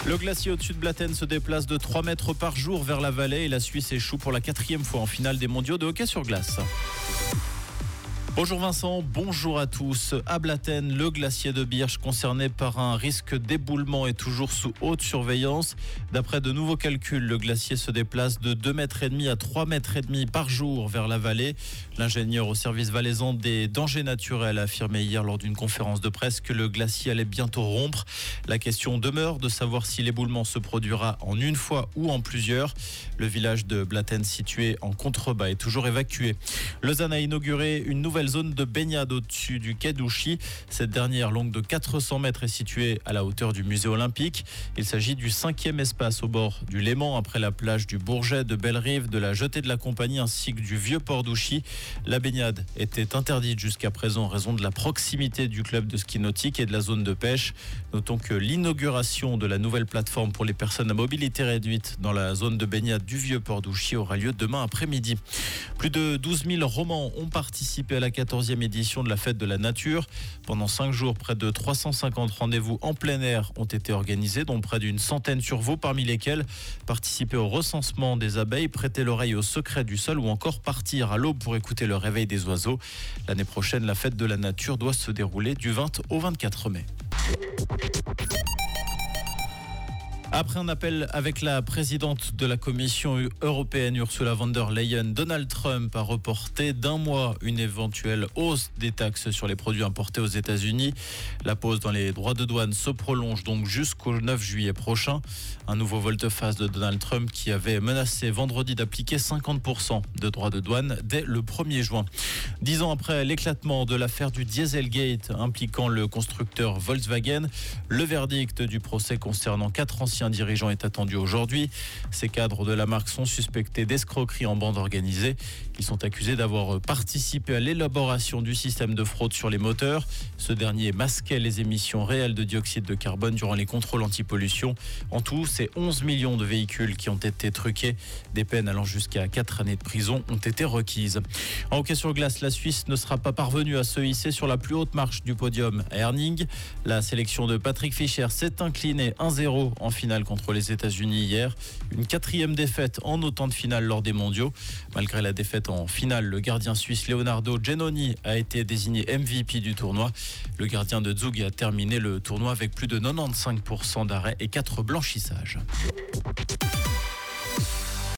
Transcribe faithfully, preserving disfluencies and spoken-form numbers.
Le glacier au-dessus de Blatten se déplace de trois mètres par jour vers la vallée et la Suisse échoue pour la quatrième fois en finale des mondiaux de hockey sur glace. Bonjour Vincent, bonjour à tous. À Blatten, le glacier de Birch concerné par un risque d'éboulement est toujours sous haute surveillance. D'après de nouveaux calculs, le glacier se déplace de deux mètres et demi à trois mètres et demi par jour vers la vallée. L'ingénieur au service valaisan des dangers naturels a affirmé hier lors d'une conférence de presse que le glacier allait bientôt rompre. La question demeure de savoir si l'éboulement se produira en une fois ou en plusieurs. Le village de Blatten situé en contrebas est toujours évacué. Lausanne a inauguré une nouvelle zone de baignade au-dessus du quai d'Ouchy. Cette dernière, longue de quatre cents mètres, est située à la hauteur du musée olympique. Il s'agit du cinquième espace au bord du Léman, après la plage du Bourget, de Bellerive, de la Jetée de la Compagnie ainsi que du vieux port d'Ouchy. La baignade était interdite jusqu'à présent en raison de la proximité du club de ski nautique et de la zone de pêche. Notons que l'inauguration de la nouvelle plateforme pour les personnes à mobilité réduite dans la zone de baignade du vieux port d'Ouchy aura lieu demain après-midi. Plus de douze mille romans ont participé à la quatorzième édition de la Fête de la Nature. Pendant cinq jours, près de trois cent cinquante rendez-vous en plein air ont été organisés, dont près d'une centaine sur Vaud, parmi lesquels participer au recensement des abeilles, prêter l'oreille au secret du sol ou encore partir à l'aube pour écouter le réveil des oiseaux. L'année prochaine, la Fête de la Nature doit se dérouler du vingt au vingt-quatre mai. Après un appel avec la présidente de la Commission européenne, Ursula von der Leyen, Donald Trump a reporté d'un mois une éventuelle hausse des taxes sur les produits importés aux États-Unis. La pause dans les droits de douane se prolonge donc jusqu'au neuf juillet prochain. Un nouveau volte-face de Donald Trump qui avait menacé vendredi d'appliquer cinquante pour cent de droits de douane dès le premier juin. Dix ans après l'éclatement de l'affaire du Dieselgate impliquant le constructeur Volkswagen, le verdict du procès concernant quatre anciens dirigeants est attendu aujourd'hui. Ces cadres de la marque sont suspectés d'escroquerie en bande organisée. Ils sont accusés d'avoir participé à l'élaboration du système de fraude sur les moteurs. Ce dernier masquait les émissions réelles de dioxyde de carbone durant les contrôles anti-pollution. En tout, c'est onze millions de véhicules qui ont été truqués. Des peines allant jusqu'à quatre années de prison ont été requises. En hockey sur glace, la Suisse ne sera pas parvenue à se hisser sur la plus haute marche du podium à Herning. La sélection de Patrick Fischer s'est inclinée un zéro en finale contre les États-Unis hier. Une quatrième défaite en autant de finales lors des mondiaux. Malgré la défaite en finale, le gardien suisse Leonardo Giannoni a été désigné M V P du tournoi. Le gardien de Zug a terminé le tournoi avec plus de quatre-vingt-quinze pour cent d'arrêts et quatre blanchissages.